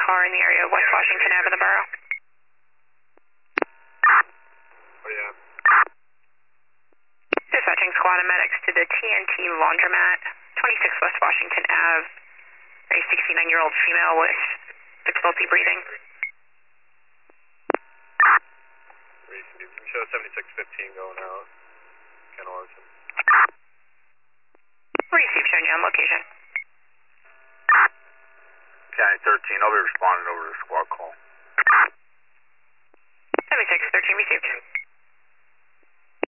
car in the area of West Washington Ave in the borough. Oh, yeah. Dispatching squad and medics to the TNT Laundromat, 26 West Washington Ave. A 69-year-old female with difficulty breathing. Receive. Show 7615 going out. Ken Orson. Receive, showing you on location. County 13, I'll be responding over the squad call. 7613 received.